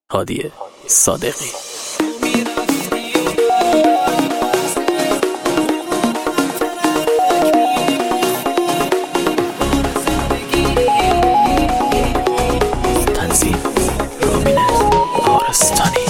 هادی صادقی. تنظیم رامین تارستانی.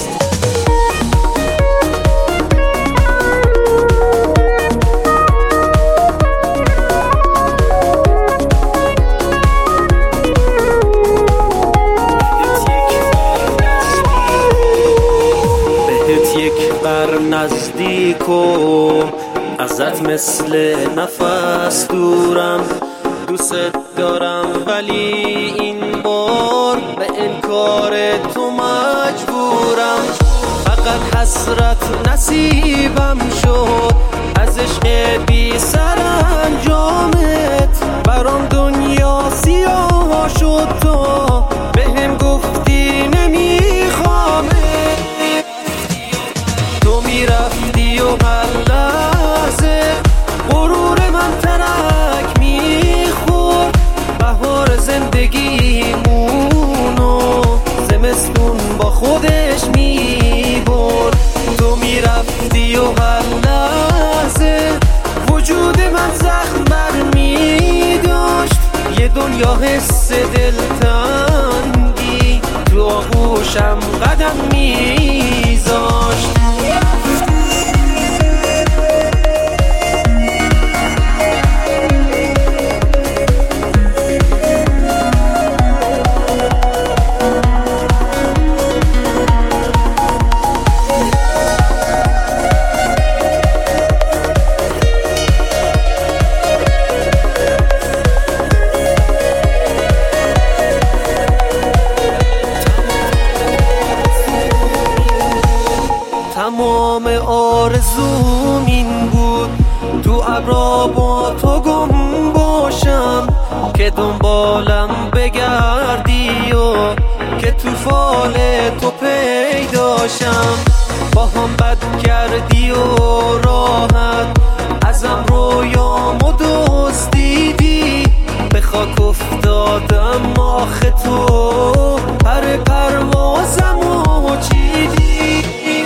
نزدیک و ازت مثل نفس دورم، دوست دارم ولی این بار به انکار تو مجبورم. فقط حسرت نصیبم شد از عشق بی سرانجامت، برام دنیا سیاه شد تو بهم گفتی نمیخوامت. تو میرفتی و هر لحظه غرور من ترک میخورد، بهار زندگیمونو زمستون با خودش میبرد. تو میرفتی و هر لحظه وجود من زخم برمیداشت، یه دنیا حس دلتنگی تو آغوشم قدم میذاشت. تمام آرزوم این بود تو ابرا با تو گم باشم، که دنبالم بگردی و که تو فال تو پیداشم. با هم بد کردی و راحت ازم رویامو دزدیدی، به خاک افتادم آخه تو پر پروازمو چیدی.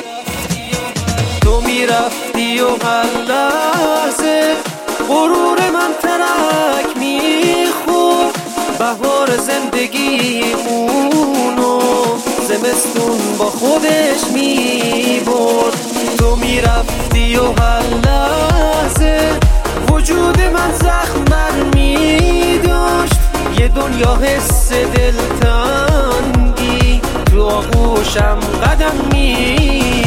تو میرفتی و هر لحظه غرور من ترک میخورد، بهار زندگیمونو زمستون با خودش میبرد. تو میرفتی و هر لحظه وجود من زخم برمیداشت، یه دنیا حس دلتنگی تو آغوشم قدم میذاشت.